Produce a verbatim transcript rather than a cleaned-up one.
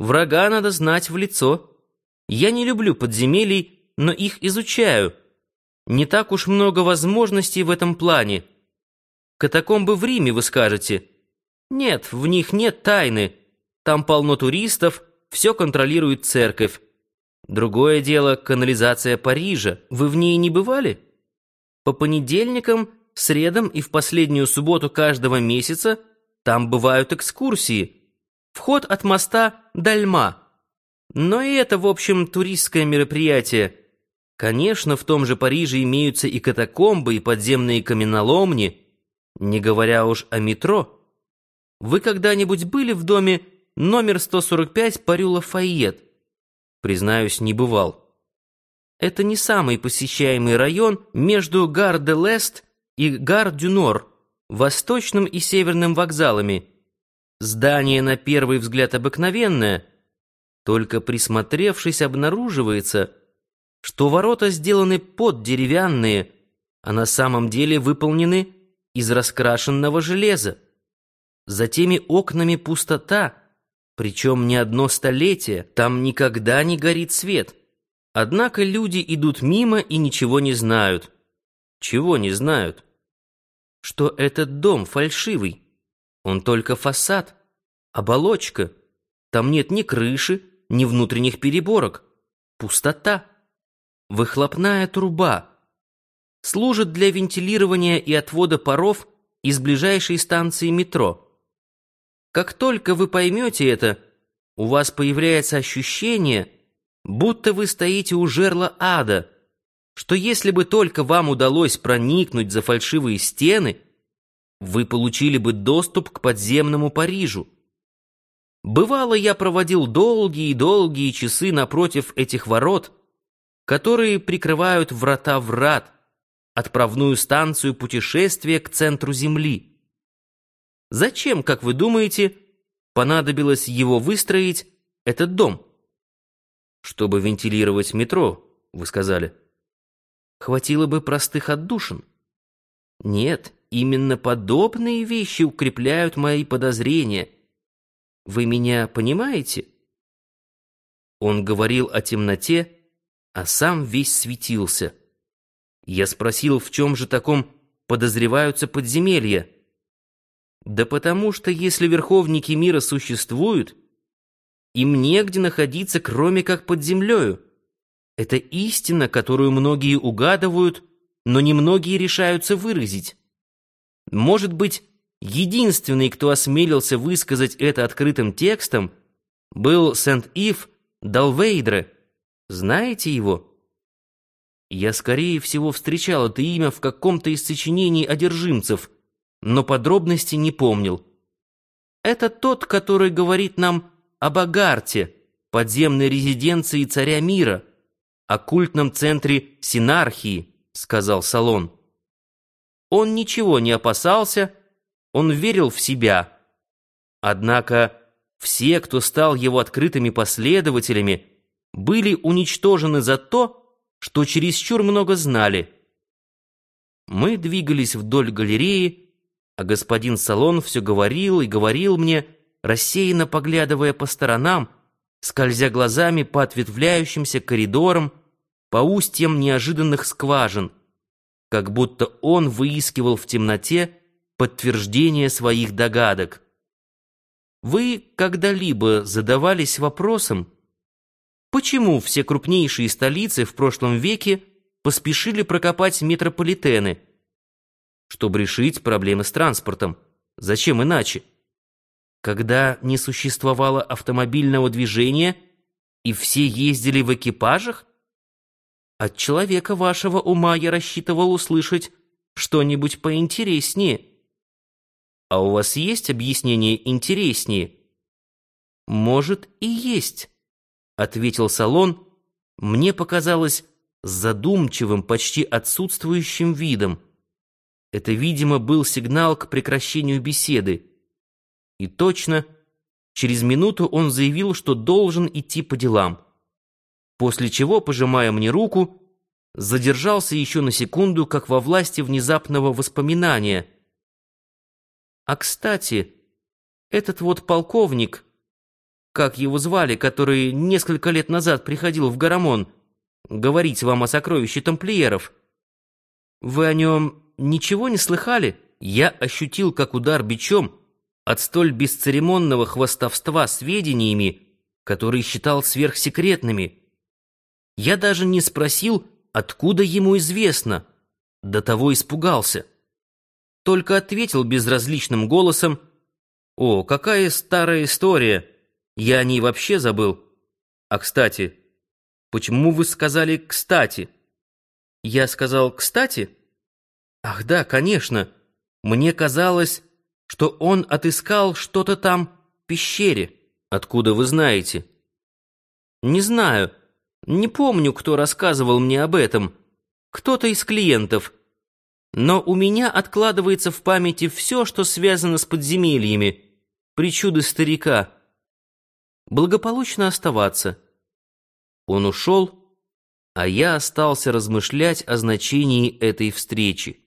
Врага надо знать в лицо. Я не люблю подземелий, но их изучаю. Не так уж много возможностей в этом плане. Катакомбы в Риме, вы скажете. Нет, в них нет тайны. Там полно туристов, все контролирует церковь. Другое дело — канализация Парижа. Вы в ней не бывали? По понедельникам, средам и в последнюю субботу каждого месяца там бывают экскурсии. Вход от моста Дальма. Но и это, в общем, туристское мероприятие. Конечно, в том же Париже имеются и катакомбы, и подземные каменоломни, не говоря уж о метро. Вы когда-нибудь были в доме номер сто сорок пять по Рю Лафайет? Признаюсь, не бывал. Это не самый посещаемый район между Гар-де-Лест и Гар-дю-Нор, восточным и северным вокзалами. Здание на первый взгляд обыкновенное, только присмотревшись, обнаруживается, что ворота сделаны под деревянные, а на самом деле выполнены из раскрашенного железа. За теми окнами пустота, причем не одно столетие, там никогда не горит свет. Однако люди идут мимо и ничего не знают. Чего не знают? Что этот дом фальшивый. Он только фасад, оболочка. Там нет ни крыши, ни внутренних переборок. Пустота. Выхлопная труба. Служит для вентилирования и отвода паров из ближайшей станции метро. Как только вы поймете это, у вас появляется ощущение, будто вы стоите у жерла ада, что если бы только вам удалось проникнуть за фальшивые стены, вы получили бы доступ к подземному Парижу. Бывало, я проводил долгие-долгие часы напротив этих ворот, которые прикрывают врата врат, отправную станцию путешествия к центру Земли. Зачем, как вы думаете, понадобилось его выстроить, этот дом? Чтобы вентилировать метро, вы сказали. Хватило бы простых отдушин. Нет, именно подобные вещи укрепляют мои подозрения. Вы меня понимаете? Он говорил о темноте, а сам весь светился. Я спросил, в чем же таком подозреваются подземелья? Да потому что, если верховники мира существуют, им негде находиться, кроме как под землею. Это истина, которую многие угадывают, но немногие решаются выразить. Может быть, единственный, кто осмелился высказать это открытым текстом, был Сент-Ив Далвейдре. Знаете его? Я, скорее всего, встречал это имя в каком-то из сочинений одержимцев, но подробностей не помнил. Это тот, который говорит нам об Агарте, подземной резиденции царя мира, оккультном центре синархии, сказал Солон. Он ничего не опасался, он верил в себя. Однако все, кто стал его открытыми последователями, были уничтожены за то, что чересчур много знали. Мы двигались вдоль галереи, а господин Солон все говорил и говорил мне, рассеянно поглядывая по сторонам, скользя глазами по ответвляющимся коридорам, по устьям неожиданных скважин, как будто он выискивал в темноте подтверждение своих догадок. Вы когда-либо задавались вопросом, почему все крупнейшие столицы в прошлом веке поспешили прокопать метрополитены, чтобы решить проблемы с транспортом? Зачем иначе? Когда не существовало автомобильного движения и все ездили в экипажах? От человека вашего ума я рассчитывал услышать что-нибудь поинтереснее. А у вас есть объяснение интереснее? Может, и есть, ответил Солон, мне показалось, с задумчивым, почти отсутствующим видом. Это, видимо, был сигнал к прекращению беседы. И точно, через минуту он заявил, что должен идти по делам. После чего, пожимая мне руку, задержался еще на секунду, как во власти внезапного воспоминания. А, кстати, этот вот полковник, как его звали, который несколько лет назад приходил в Гарамон говорить вам о сокровище тамплиеров. Вы о нем ничего не слыхали?» Я ощутил, как удар бичом от столь бесцеремонного хвастовства сведениями, которые считал сверхсекретными. Я даже не спросил, откуда ему известно, до того испугался. Только ответил безразличным голосом: «О, какая старая история! Я о ней вообще забыл. А, кстати, почему вы сказали «кстати»?» Я сказал «кстати»? Ах да, конечно. Мне казалось, что он отыскал что-то там в пещере. Откуда вы знаете? Не знаю. Не помню, кто рассказывал мне об этом. Кто-то из клиентов. Но у меня откладывается в памяти все, что связано с подземельями, причуды старика. Благополучно оставаться. Он ушел, а я остался размышлять о значении этой встречи.